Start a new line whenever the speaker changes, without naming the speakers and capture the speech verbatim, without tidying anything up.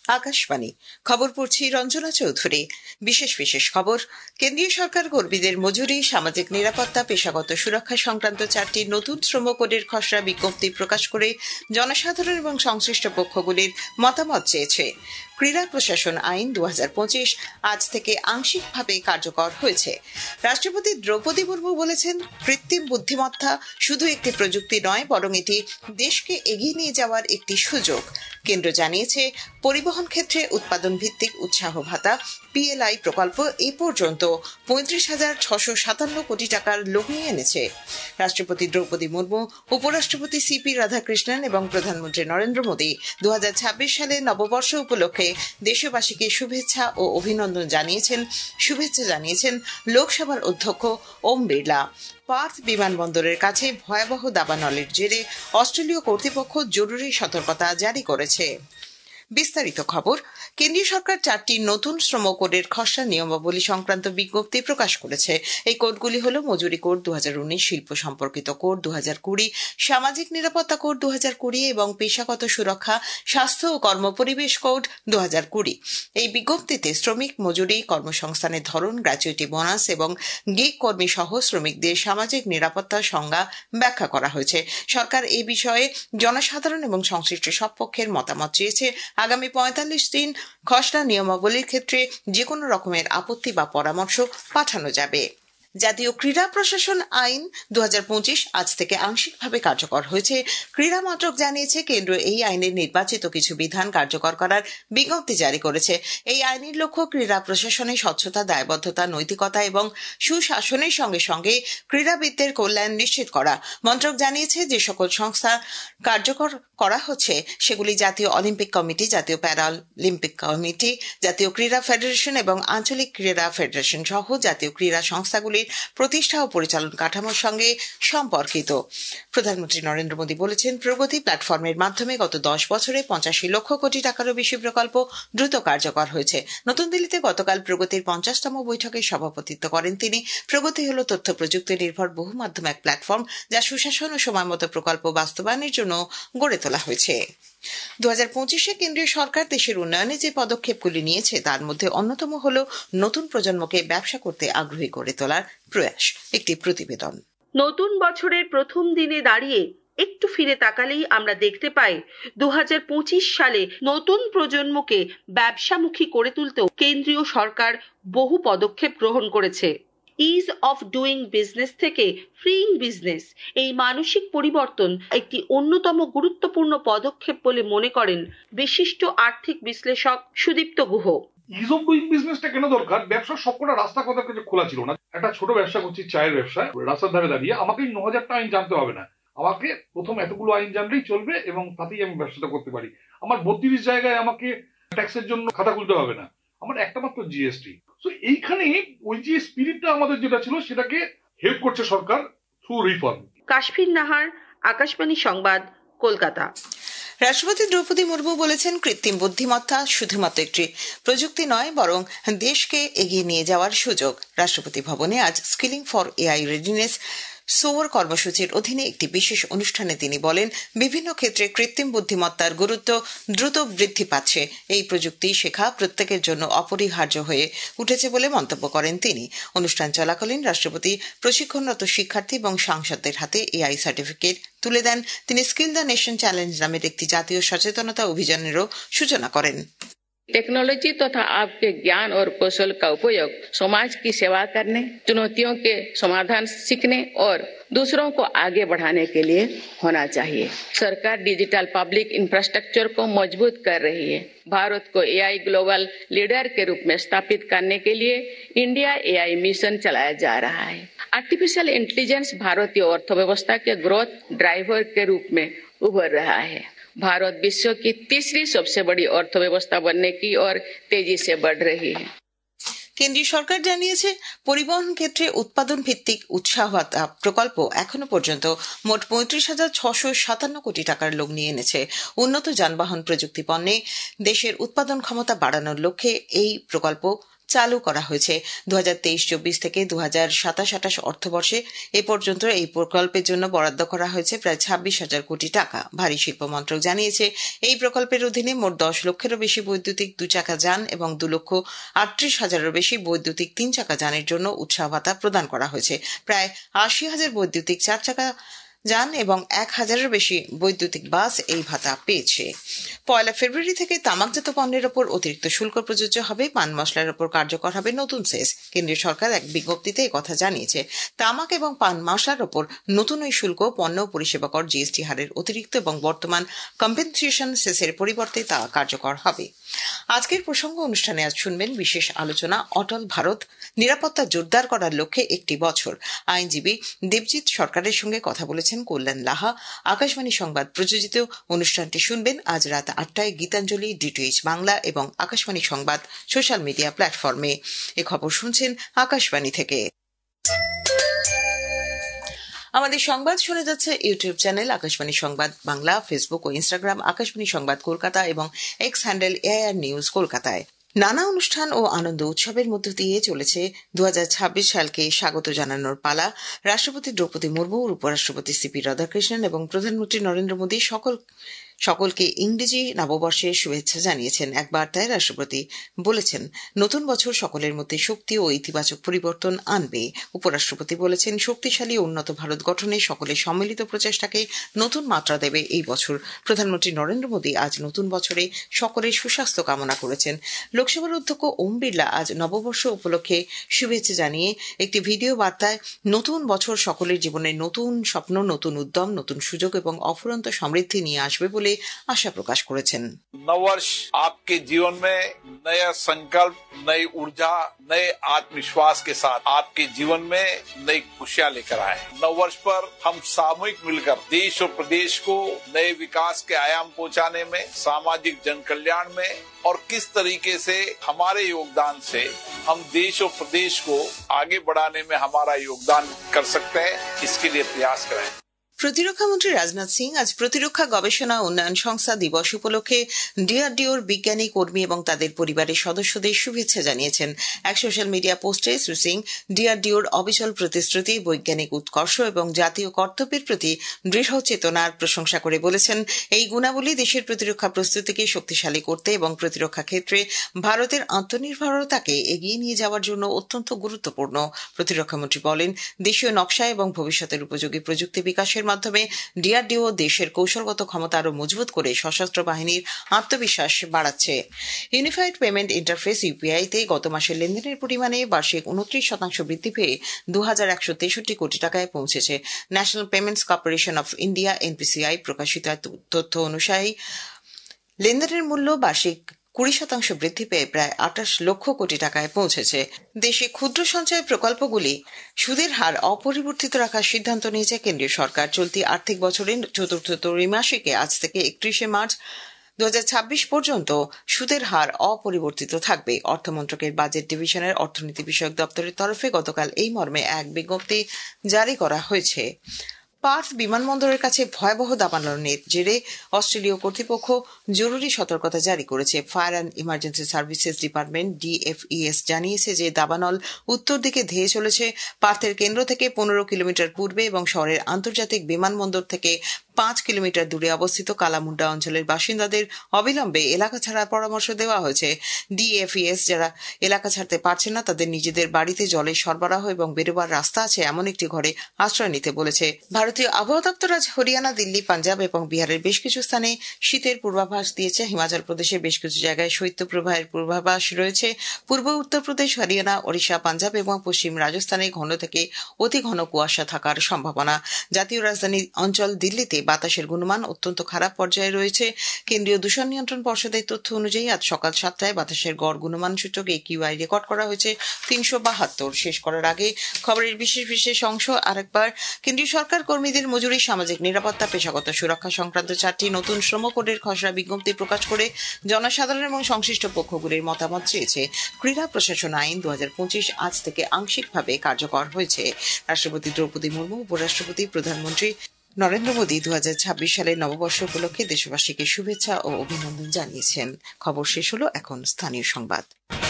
আকাশবাণী খবর পড়ছি রঞ্জনা চৌধুরী। বিশেষ বিশেষ খবর। কেন্দ্রীয় সরকার কর্মীদের মজুরি, সামাজিক নিরাপত্তা, পেশাগত সুরক্ষা সংক্রান্ত চারটি নতুন শ্রম কোডের খসড়া বিজ্ঞপ্তি প্রকাশ করে জনসাধারণ এবং সংশ্লিষ্ট পক্ষগুলির মতামত চেয়েছে। ক্রীড়া প্রশাসন আইন দু হাজার পঁচিশ আজ থেকে আংশিকভাবে কার্যকর হয়েছে। রাষ্ট্রপতি দ্রৌপদী মুর্মু বলেছেন, কৃত্রিম বুদ্ধিমত্তা শুধু একটি প্রযুক্তি নয়, বরং এটি দেশকে এগিয়ে নিয়ে যাওয়ার একটি সুযোগ। কেন্দ্র জানিয়েছে, পরিবহন ক্ষেত্রে উৎপাদন ভিত্তিক উৎসাহ ভাতা পিএলআই প্রকল্প এ পর্যন্ত পঁয়ত্রিশ হাজার ছশো সাতান্ন কোটি টাকার লোক নিয়ে এনেছে। রাষ্ট্রপতি দ্রৌপদী মুর্মু, উপরাষ্ট্রপতি সিপি রাধাকৃষ্ণন এবং প্রধানমন্ত্রী নরেন্দ্র মোদী দু হাজার ছাব্বিশ সালে নববর্ষ উপলক্ষে দেশবাসীকে শুভেচ্ছা ও অভিনন্দন জানিয়েছেন। শুভেচ্ছা জানিয়েছেন লোকসভার অধ্যক্ষ ওম বিড়লা। পার্থ বিমানবন্দরের কাছে ভয়াবহ দাবানলের জেরে অস্ট্রেলীয় কর্তৃপক্ষ জরুরি সতর্কতা জারি করেছে। বিস্তারিত খবর। কেন্দ্রীয় সরকার চারটি নতুন শ্রম কোডের খসড়া নিয়মাবলী সংক্রান্ত বিজ্ঞপ্তি প্রকাশ করেছে। এই কোডগুলি হল মজুরি কোড দু হাজার উনিশ, শিল্প সম্পর্কিত কোড দু হাজার কুড়ি, সামাজিক নিরাপত্তা কোড দু হাজার কুড়ি এবং পেশাগত সুরক্ষা, স্বাস্থ্য ও কর্মপরিবেশ কোড দু হাজার কুড়ি। এই বিজ্ঞপ্তিতে শ্রমিক মজুরি, কর্মসংস্থানের ধরন, গ্র্যাচুইটি বোনাস এবং গিগ কর্মী সহ শ্রমিকদের সামাজিক নিরাপত্তার সংজ্ঞা ব্যাখ্যা করা হয়েছে। সরকার এই বিষয়ে জনসাধারণ এবং সংশ্লিষ্ট সব পক্ষের মতামত চেয়েছে। আগামী পঁয়তাল্লিশ দিন খসড়া নিয়মাবলীর ক্ষেত্রে যে কোনো রকমের আপত্তি বা পরামর্শ পাঠানো যাবে। জাতীয় ক্রীড়া প্রশাসন আইন দু হাজার পঁচিশ আজ থেকে আংশিকভাবে কার্যকর হয়েছে। ক্রীড়া মন্ত্রক জানিয়েছে, কেন্দ্র এই আইনের নির্বাচিত কিছু বিধান কার্যকর করার বিজ্ঞপ্তি জারি করেছে। এই আইনের লক্ষ্য ক্রীড়া প্রশাসনে স্বচ্ছতা, দায়বদ্ধতা, নৈতিকতা এবং সুশাসনের সঙ্গে সঙ্গে ক্রীড়াবিদদের কল্যাণ নিশ্চিত করা। মন্ত্রক জানিয়েছে, যে সকল সংস্থা কার্যকর করা হচ্ছে সেগুলি জাতীয় অলিম্পিক কমিটি, জাতীয় প্যারালিম্পিক কমিটি, জাতীয় ক্রীড়া ফেডারেশন এবং আঞ্চলিক ক্রীড়া ফেডারেশন সহ জাতীয় ক্রীড়া সংস্থাগুলি প্রতিষ্ঠা ও পরিচালন কাঠামোর সঙ্গে সম্পর্কিত। প্রধানমন্ত্রী নরেন্দ্র মোদী বলেছেন, প্রগতি প্ল্যাটফর্মের মাধ্যমে গত দশ বছরে পঁচাশি লক্ষ কোটি টাকারও বেশি প্রকল্প দ্রুত কার্যকর হয়েছে। নতুন দিল্লিতে গতকাল প্রগতির পঞ্চাশতম বৈঠকে সভাপতিত্ব করেন তিনি। প্রগতি হল তথ্য প্রযুক্তি নির্ভর বহু মাধ্যম এক প্ল্যাটফর্ম, যা সুশাসন ও সময়মতো প্রকল্প বাস্তবায়নের জন্য গড়ে তোলা হয়েছে। দু হাজার পঁচিশে কেন্দ্রীয় সরকার দেশের উন্নয়নে যে পদক্ষেপগুলি নিয়েছে তার মধ্যে অন্যতম হল নতুন প্রজন্মকে ব্যবসা করতে আগ্রহী করে তোলার প্রয়াস। একটি প্রতিবেদন।
নতুন বছরের প্রথম দিনে দাঁড়িয়ে একটু ফিরে তাকালেই আমরা দেখতে পাই, দু হাজার পঁচিশ সালে নতুন প্রজন্মকে ব্যবসামুখী করে তুলতেও কেন্দ্রীয় সরকার বহু পদক্ষেপ গ্রহণ করেছে। ইজ অফ ডুইং বিজনেস থেকে ফ্রিং বিজনেস, এই মানসিক পরিবর্তন একটি অন্যতম গুরুত্বপূর্ণ পদক্ষেপ বলে মনে করেন বিশিষ্ট আর্থিক বিশ্লেষক Sudipta Guha.
Ease of doing বিজনেসটা কেন দরকার? ব্যবসার সবকটা রাস্তা কথা কাছে খোলা ছিল না। একটা ছোট ব্যবসা করছি, চায়ের ব্যবসা, রাস্তার ধারে দাঁড়িয়ে আমাকে ন হাজারটা আইন জানতে হবে না। আমাকে প্রথম এতগুলো আইন জানলেই চলবে এবং তাতেই আমি ব্যবসাটা করতে পারি। আমার বত্রিশ জায়গায় আমাকে ট্যাক্সের জন্য খাতা খুলতে হবে না, আমার একটা মাত্র জিএসটি। তো এইখানে ওই যে স্পিরিটটা আমাদের যেটা ছিল সেটাকে হেল্প করছে সরকার থ্রু রিফর্ম।
কাশফির নাহার, আকাশবাণী সংবাদ, কলকাতা।
রাষ্ট্রপতি দ্রৌপদী মুর্মু বলেছেন, কৃত্রিম বুদ্ধিমত্তা শুধুমাত্র একটি প্রযুক্তি নয়, বরং দেশকে এগিয়ে নিয়ে যাওয়ার সুযোগ। রাষ্ট্রপতি ভবনে আজ skilling for AI readiness SOAR কর্মসূচির অধীনে একটি বিশেষ অনুষ্ঠানে তিনি বলেন, বিভিন্ন ক্ষেত্রে কৃত্রিম বুদ্ধিমত্তার গুরুত্ব দ্রুত বৃদ্ধি পাচ্ছে। এই প্রযুক্তি শেখা প্রত্যেকের জন্য অপরিহার্য হয়ে উঠেছে বলে মন্তব্য করেন তিনি। অনুষ্ঠান চলাকালীন রাষ্ট্রপতি প্রশিক্ষণরত শিক্ষার্থী এবং সাংসদদের হাতে এআই সার্টিফিকেট তুলে দেন। তিনি স্কিল দ্য নেশন চ্যালেঞ্জ নামের একটি জাতীয় সচেতনতা অভিযানেরও সূচনা করেন।
टेक्नोलॉजी तथा आपके ज्ञान और कौशल का उपयोग समाज की सेवा करने, चुनौतियों के समाधान सीखने और दूसरों को आगे बढ़ाने के लिए होना चाहिए। सरकार डिजिटल पब्लिक इंफ्रास्ट्रक्चर को मजबूत कर रही है। भारत को एआई ग्लोबल लीडर के रूप में स्थापित करने के लिए इंडिया एआई मिशन चलाया जा रहा है। आर्टिफिशियल इंटेलिजेंस भारतीय अर्थव्यवस्था के ग्रोथ ड्राइवर के रूप में उभर रहा है। भारत विश्व की तीसरी सबसे बड़ी अर्थव्यवस्था बनने की ओर तेजी से बढ़ रही है।
কেন্দ্রীয় সরকার জানিয়েছে, পরিবহন ক্ষেত্রে উৎপাদন ভিত্তিক উৎসাহ ভাতা প্রকল্প এখনো পর্যন্ত মোট পঁয়ত্রিশ হাজার ছশো সাতান্ন কোটি টাকার লোক নিয়ে এনেছে। উন্নত যানবাহন প্রযুক্তি পণ্যে দেশের উৎপাদন ক্ষমতা বাড়ানোর লক্ষ্যে এই প্রকল্প চালু করা হয়েছে। দু হাজার তেইশ চব্বিশ থেকে দু হাজার সাতাশ আঠাশ অর্থবর্ষে এ পর্যন্ত এই প্রকল্পের জন্য বরাদ্দ করা হয়েছে প্রায় ছাব্বিশ হাজার কোটি টাকা। ভারী শিল্প মন্ত্রক জানিয়েছে এই প্রকল্পের অধীনে মোট দশ লক্ষেরও বেশি বৈদ্যুতিক দু চাকা যান এবং দু লক্ষ আটত্রিশ হাজারেরও বেশি বৈদ্যুতিক তিন চাকা যানের জন্য উৎসাহ ভাতা প্রদান করা হয়েছে। প্রায় আশি হাজার বৈদ্যুতিক চার চাকা যান এবং এক হাজারের বেশি বৈদ্যুতিক বাস এই ভাতা পেয়েছে। পয়লা ফেব্রুয়ারি থেকে তামাকজাত পণ্যের ওপর অতিরিক্ত শুল্ক প্রযোজ্য হবে। পান মশলার ওপর কার্যকর হবে নতুন সেস। কেন্দ্রীয় সরকার এক বিজ্ঞপ্তিতে একথা জানিয়েছে। তামাক এবং পান মশলার ওপর নতুন ওই শুল্ক পণ্য ও পরিষেবা কর জিএসটি হারের অতিরিক্ত এবং বর্তমান কম্পেনসেশন সেসের পরিবর্তে তা কার্যকর হবে। আজকের প্রসঙ্গ অনুষ্ঠানে আজ শুনবেন বিশেষ আলোচনা অটল ভারত, নিরাপত্তা জোরদার করার লক্ষ্যে একটি বছর। আইনজীবী দেবজিৎ সরকারের সঙ্গে কথা বলেছেন কল্যাণ লাহা। আকাশবাণী সংবাদ প্রযোজিত অনুষ্ঠানটি শুনবেন আজ রাত আটটায় গীতাঞ্জলি, ডিটিএইচ বাংলা এবং আকাশবাণী সংবাদ সোশ্যাল মিডিয়া প্ল্যাটফর্মে। এ খবর শুনছেন আকাশবাণী থেকে। আমাদের সংবাদ শুনে যাচ্ছে ইউটিউব চ্যানেল আকাশবাণী সংবাদ বাংলা, ফেসবুক ও ইনস্টাগ্রাম আকাশবাণী সংবাদ কলকাতা এবং এক্স হ্যান্ডেল এআইআর নিউজ কলকাতায়। নানা অনুষ্ঠান ও আনন্দ উৎসবের মধ্য দিয়ে চলেছে দু হাজার ছাব্বিশ সালকে স্বাগত জানানোর পালা। রাষ্ট্রপতি দ্রৌপদী মুর্মু, উপরাষ্ট্রপতি সিপি রাধাকৃষ্ণন এবং প্রধানমন্ত্রী নরেন্দ্র মোদী সকল সকলকে ইংরেজি নববর্ষের শুভেচ্ছা জানিয়েছেন। এক বার্তায় রাষ্ট্রপতি বলেছেন, নতুন বছর সকলের মধ্যে শক্তি ও ইতিবাচক পরিবর্তন আনবে। উপরাষ্ট্রপতি বলেছেন, শক্তিশালী ও উন্নত ভারত গঠনে সকলের সম্মিলিত প্রচেষ্টাকে নতুন মাত্রা দেবে এই বছর। প্রধানমন্ত্রী নরেন্দ্র মোদী আজ নতুন বছরে সকলের সুস্বাস্থ্য কামনা করেছেন। লোকসভার অধ্যক্ষ ওম বিড়লা আজ নববর্ষ উপলক্ষে শুভেচ্ছা জানিয়ে একটি ভিডিও বার্তায় নতুন বছর সকলের জীবনে নতুন স্বপ্ন, নতুন উদ্যম, নতুন সুযোগ এবং অফুরন্ত সমৃদ্ধি নিয়ে আসবে বলে আশা প্রকাশ করেছেন।
नववर्ष आपके जीवन में नया संकल्प, नई ऊर्जा, नए आत्मविश्वास के साथ आपके जीवन में नई खुशियां लेकर आए। नववर्ष पर हम सामूहिक मिलकर देश और प्रदेश को नए विकास के आयाम पहुंचाने में, सामाजिक जन कल्याण में और किस तरीके से हमारे योगदान से हम देश और प्रदेश को आगे बढ़ाने में हमारा योगदान कर सकते हैं, इसके लिए प्रयास करें।
প্রতিরক্ষা মন্ত্রী রাজনাথ সিং আজ প্রতিরক্ষা গবেষণা উন্নয়ন সংস্থা দিবস উপলক্ষে ডিআরডিওর বিজ্ঞানী, কর্মী এবং তাদের পরিবারের সদস্যদের শুভেচ্ছা জানিয়েছেন। এক সোশ্যাল মিডিয়া পোস্টে শ্রী সিং ডিআরডিওর অবিচল প্রতিশ্রুতি, বৈজ্ঞানিক উৎকর্ষ এবং জাতীয় কর্তব্যের প্রতি দৃঢ় চেতনার প্রশংসা করে বলেছেন, এই গুণাবলী দেশের প্রতিরক্ষা প্রস্তুতিকে শক্তিশালী করতে এবং প্রতিরক্ষা ক্ষেত্রে ভারতের আত্মনির্ভরতাকে এগিয়ে নিয়ে যাওয়ার জন্য অত্যন্ত গুরুত্বপূর্ণ। প্রতিরক্ষামন্ত্রী বলেন, দেশীয় নকশা এবং ভবিষ্যতের উপযোগী প্রযুক্তি বিকাশের মাধ্যমে ডিআরডিও দেশের কৌশলগত ক্ষমতা আরও মজবুত করে সশস্ত্র বাহিনীর আত্মবিশ্বাস বাড়াচ্ছে। ইউনিফাইড পেমেন্ট ইন্টারফেস ইউপিআইতে গত মাসের লেনদেনের পরিমাণে বার্ষিক উনত্রিশ শতাংশ বৃদ্ধি পেয়ে দু হাজার একশো তেষট্টি কোটি টাকায় পৌঁছেছে। National payments corporation of India NPCI প্রকাশিত তথ্য অনুসারে লেনদেনের মূল্য বার্ষিক কুড়ি শতাংশ বৃদ্ধি পেয়ে প্রায় আটাশ লক্ষ কোটি টাকায় পৌঁছেছে। দেশে ক্ষুদ্র সঞ্চয় প্রকল্পগুলি সুদের হার অপরিবর্তিত রাখার সিদ্ধান্ত নিয়েছে কেন্দ্রীয় সরকার। চলতি আর্থিক বছরের চতুর্থ ত্রৈমাসিকে আজ থেকে একত্রিশে মার্চ দু হাজার ছাব্বিশ পর্যন্ত সুদের হার অপরিবর্তিত থাকবে। অর্থমন্ত্রকের বাজেট ডিভিশনের অর্থনীতি বিষয়ক দপ্তরের তরফে গতকাল এই মর্মে এক বিজ্ঞপ্তি জারি করা হয়েছে। পার্থ বিমানবন্দরের কাছে ভয়াবহ দাবানলের জেরে অস্ট্রেলীয় কর্তৃপক্ষ জরুরি সতর্কতা জারি করেছে। Fire and emergency services department DFES জানিয়েছে যে দাবানল উত্তর দিকে ধেয়ে চলেছে। পার্থের কেন্দ্র থেকে পনেরো কিলোমিটার পূর্বে এবং শহরের আন্তর্জাতিক বিমানবন্দর থেকে পাঁচ কিলোমিটার দূরে অবস্থিত কালামুন্ডা অঞ্চলের বাসিন্দাদের অবিলম্বে এলাকা ছাড়ার পরামর্শ দেওয়া হয়েছে। ডিএফইএস যারা এলাকা ছাড়তে পারছে না তাদের নিজেদের বাড়িতে জলের সরবরাহ এবং বেরোবার রাস্তা আছে এমন একটি ঘরে আশ্রয় নিতে বলেছে। ভারতীয় আবহাওয়া দপ্তর আজ হরিয়ানা, দিল্লি, পাঞ্জাব এবং বিহারের বেশ কিছু স্থানে শীতের পূর্বাভাস দিয়েছে। হিমাচল প্রদেশের বেশ কিছু জায়গায় শৈত্যপ্রবাহের পূর্বাভাস রয়েছে। পূর্ব উত্তরপ্রদেশ, হরিয়ানা, ওড়িশা, পাঞ্জাব এবং পশ্চিম রাজস্থানে ঘন থেকে অতি ঘন কুয়াশা থাকার সম্ভাবনা। জাতীয় রাজধানী অঞ্চল দিল্লিতে বাতাসের গুণমান অত্যন্ত খারাপ পর্যায়ে রয়েছে। কেন্দ্রীয় দূষণ নিয়ন্ত্রণ পর্ষদের তথ্য অনুযায়ী আজ সকাল সাতটায় বাতাসের গড় গুণমান সূচক একিউআই রেকর্ড করা হয়েছে তিনশো বাহাত্তর। শেষ করার আগে খবরের বিশেষ বিশেষ অংশ আরেকবার। কেন্দ্রীয় সরকার কর্মীদের মজুরি, সামাজিক নিরাপত্তা, পেশাগত সুরক্ষা সংক্রান্ত চারটি নতুন শ্রম কোডের খসড়া বিজ্ঞপ্তি প্রকাশ করে জনসাধারণ এবং সংশ্লিষ্ট পক্ষগুলির মতামত চেয়েছে। ক্রীড়া প্রশাসন আইন দু হাজার পঁচিশ আজ থেকে আংশিকভাবে কার্যকর হয়েছে। রাষ্ট্রপতি দ্রৌপদী মুর্মু, উপরাষ্ট্রপতি, প্রধানমন্ত্রী নরেন্দ্র মোদী দু হাজার ছাব্বিশ সালের নববর্ষ উপলক্ষে দেশবাসীকে শুভেচ্ছা ও অভিনন্দন জানিয়েছেন। খবর শেষ হলো, এখন স্থানীয় সংবাদ।